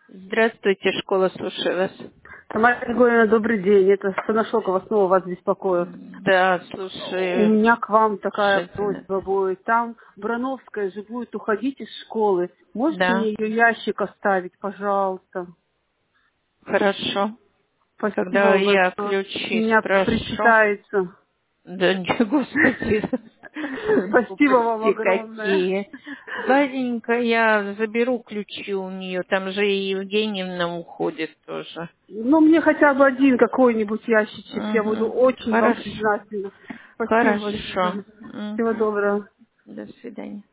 Здравствуйте, школа, слушаю вас. Тамара Григорьевна, добрый день. Это Санашокова снова вас беспокоит. Да, У слушаю. меня к вам такая Слушательно. просьба будет. Там Брановская же будет уходить из школы. Можете Да, мне ее ящик оставить, пожалуйста? хорошо. Спасибо Когда вам я большое. С ключи меня спрошу. причитается. Да, не, господи, Спасибо вам глупости огромное. какие. Ладненько, я заберу ключи у нее. Там же и Евгеньевна уходит тоже. Ну, мне хотя бы один какой-нибудь ящичек. Я буду очень вам Хорошо. признательна. Спасибо Хорошо. большое. Всего доброго. До свидания.